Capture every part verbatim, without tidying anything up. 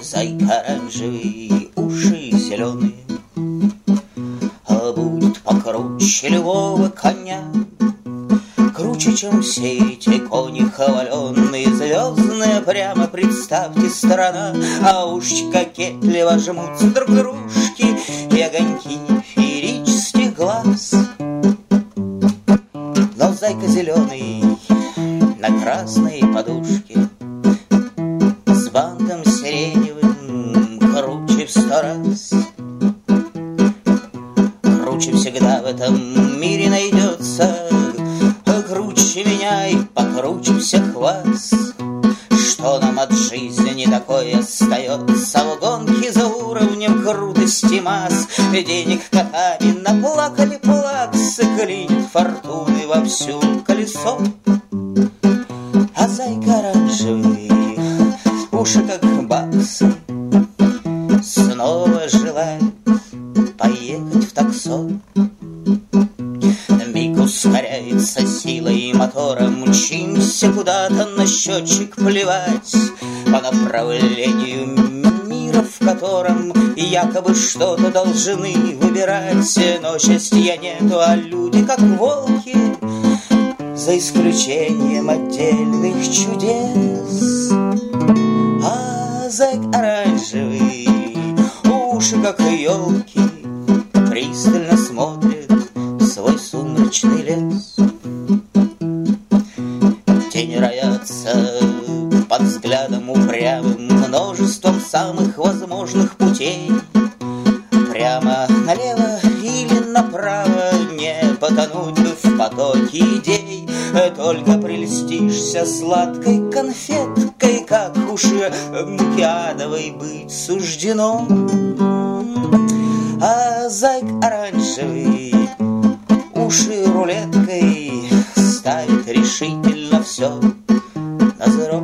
зайка оранжевый, уши зеленые, а будет покруче любого коня, круче, чем все эти кони хваленные, звездные, прямо представьте, страна, а ушки кокетливо жмутся друг к дружке, и огоньки феерических глаз. Но зайка зеленый на красной подушке с бантом сиреневым круче в сто раз. Круче всегда в этом мире найдется, круче меня и покруче всех вас. Что нам от жизни такое остается в гонке за уровнем крутости масс? Денег котами наплакали плаксы, клинит фортуны во всю колесо. А зайка оранжевый, уши как баксы, снова желает поехать в таксо. Миг ускоряется силой и мотором, мчимся куда-то, на счетчик плевать, по направлению мира, в котором якобы что-то должны выбирать. Но счастья нету, а люди как волки, за исключением отдельных чудес. А зайк оранжевый, уши как елки, пристально смотрит в свой сумрачный лес. Тени роятся под взглядом упрямым, множеством самых возможных путей. Прямо налево или направо, не потонуть бы в потоке идей. Только прельстишься сладкой конфеткой, как уж мукиадовой быть суждено. А зайк оранжевый уши рулеткой ставит решительно все на зеро.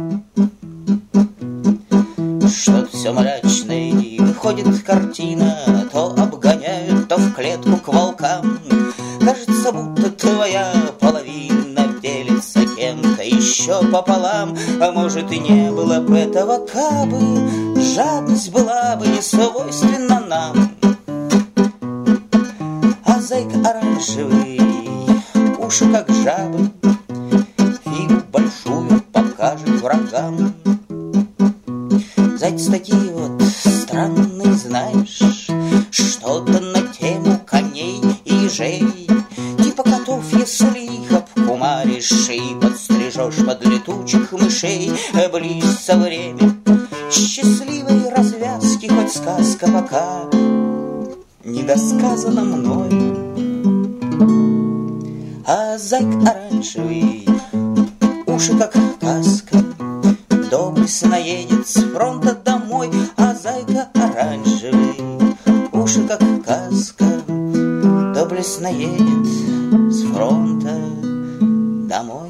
Что-то все мрачное, и выходит картина, то обгоняют, то в клетку к волкам. Кажется, будто твоя половина делится кем-то еще пополам. А может, и не было бы этого, кабы жадность была бы не свойственна нам. А зайк оранжевый, уши как жабы, фигу большую покажет врагам. Зайцы такие вот странные, знаешь, что-то на тему коней и ежей. Типа котов, если их обкумаришь и подстрижешь под летучих мышей. Близится время счастливой развязки, хоть сказка пока недосказана мной. А зайк оранжевый, уши как каска, доблестно едет с фронта домой. А зайка оранжевый, уши как каска, доблестно едет с фронта домой.